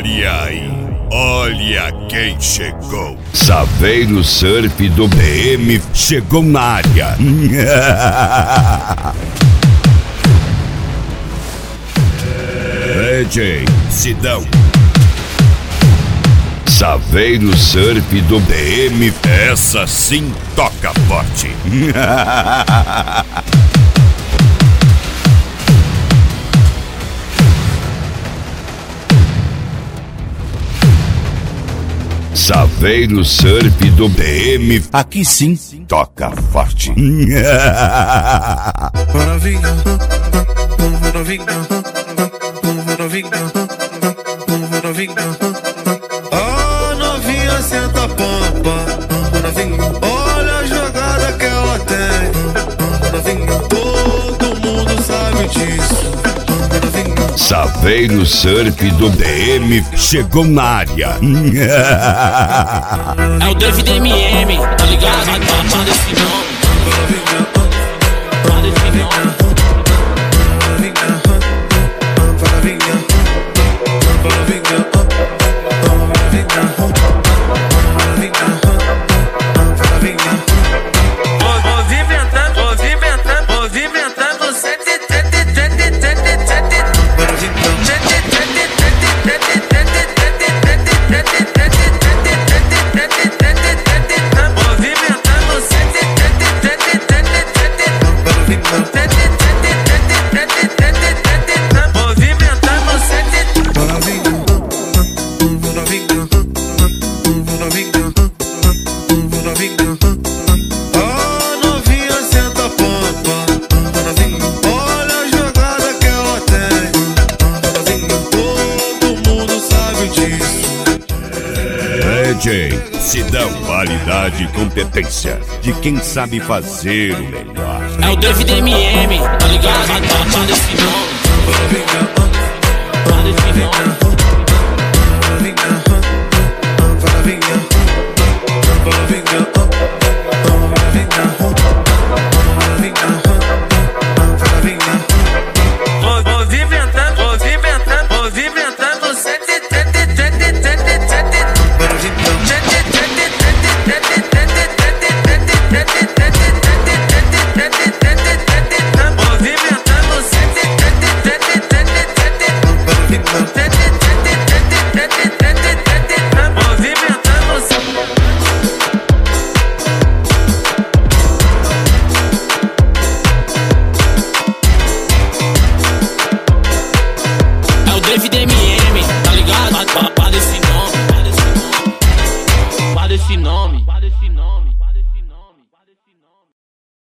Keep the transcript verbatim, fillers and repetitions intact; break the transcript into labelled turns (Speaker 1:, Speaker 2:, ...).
Speaker 1: Olha aí, olha quem chegou.
Speaker 2: Saveiro Surf do B M chegou na área.
Speaker 1: D J Sidão.
Speaker 2: Saveiro Surf do B M,
Speaker 1: essa sim toca forte.
Speaker 2: Saveiro Surf do B M, aqui sim toca forte.
Speaker 3: Maravilha, maravilha, maravilha, maravilha. A novinha senta a pompa, maravilha. Olha a jogada que ela tem, maravilha. Todo mundo sabe disso, maravilha.
Speaker 2: Saveiro Surf do B M chegou na área.
Speaker 4: É o David M M, tá ligado? Manda esse nome. Manda esse nome.
Speaker 1: D J Sidão, qualidade e competência de quem sabe fazer o melhor.
Speaker 4: É o David M M, tá ligado? Manda esse nome. Manda esse nome. David M